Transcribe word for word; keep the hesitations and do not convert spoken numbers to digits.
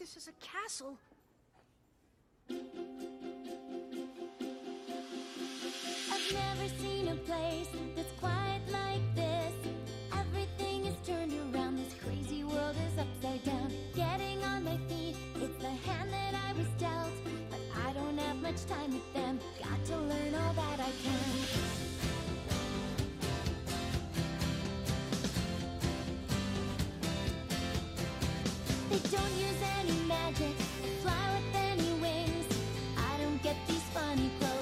This is a castle. I've never seen a place that's quite like this. Everything is turned around, this crazy world is upside down. Getting on my feet, it's the hand that I was dealt. But I don't have much time with them, got to learn all that I can. They don't use any magic, they fly with any wings. I don't get these funny clothes.